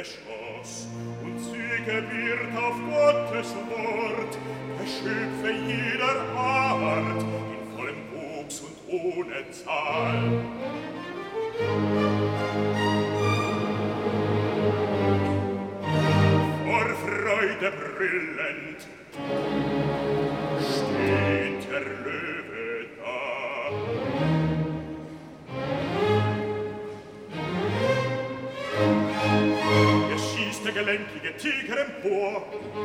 Schoß und Züge wird auf Gottes Wort, Geschöpfe jeder Art, in vollem Wuchs und ohne Zahl. Vor Freude brüllend steht der Löwe da. Er schießt der gelenkige Tiger empor.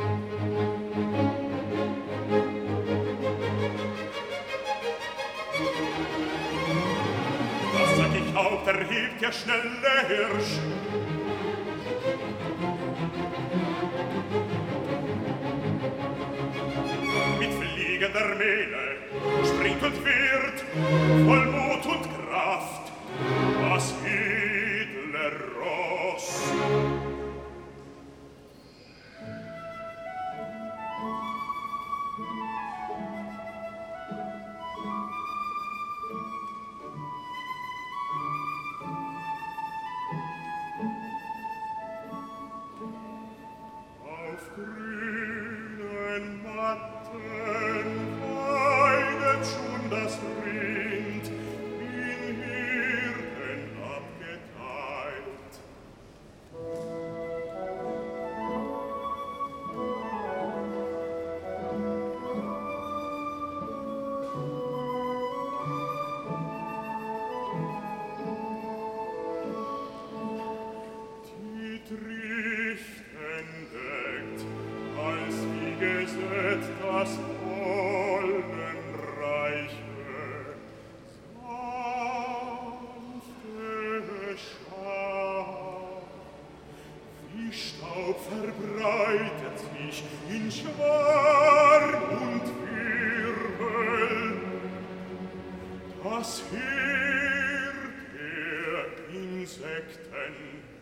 Das sag ich auch, da hebt der schnelle Hirsch. Mit fliegender Mähne springt und wird voll Mut und Kraft das edle Ross. Auf grünen Matten weidet schon das Rind, in Hirten abgeteilt. Die Trichten deckt, als wie gesetzt das Wollenreiche, sanfte Schar. Wie Staub verbreitet sich in Schwarm und Wirbel, das Heer der Insekten